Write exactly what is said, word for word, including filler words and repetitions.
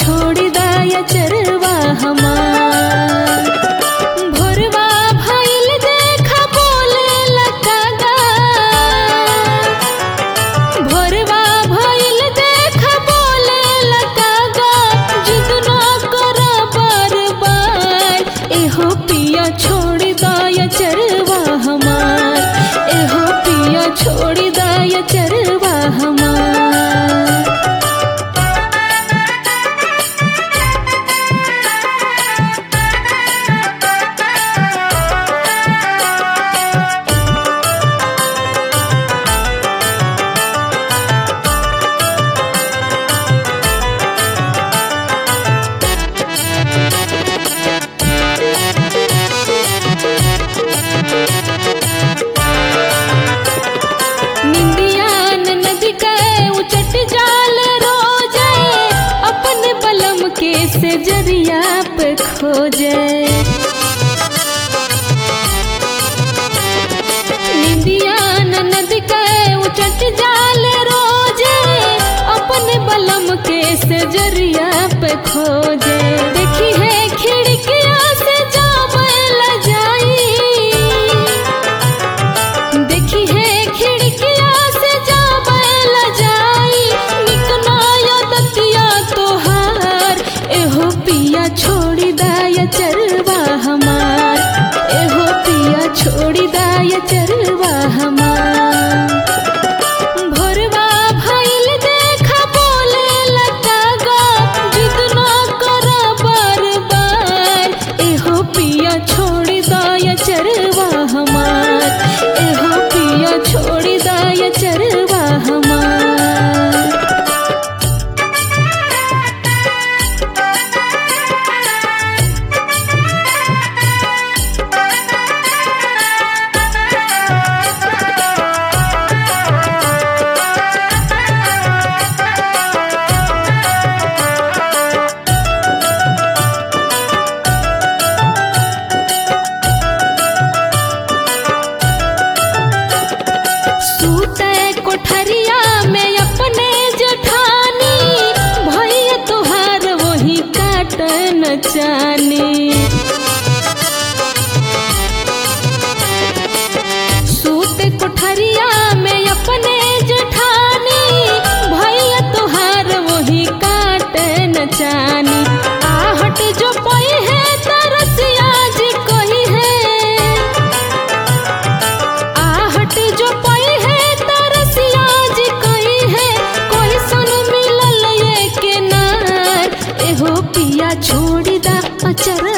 छोड़ी दाया चरवा हमार। भोरवा भइल देखा बोले लकागा, भोरवा भइल देखा बोले लकागा, जिद ना कर बार बार। एहो पिया छोड़ी दाया चरवा हमार, एहो पिया छोड़ी दाया चरवा हमार। से जरिया पे खोजे निंदिया ननद के उचट जाल रोजे, अपने बलम के से जरिया पे खोजे। देखी है खिड़किया से जामल जाई, देखी है खिड़किया से जामल जाई, निकनाया दतिया तोहार। एहो पिया छोड़ी दाया चरवा हमार, एहो पिया छोड़ी दाया चरवा हमार। भोरवा भइल देखा बोले लकागा, जिद ना कर बार बार। एहो पिया छोड़ी दाया चरवा हमार, एहो पिया छोड़ी दाया चरवा हमार। कोठरिया में अपने जेठानी, भैया तुहार वही काटन चानी। सूते कोठरिया में अपने जेठानी, भैया तुहार वही काटन चानी। आहट जो पई है तरसिया जी कोई है, आहट जो पई है एहो पिया छोड़ी दा अचर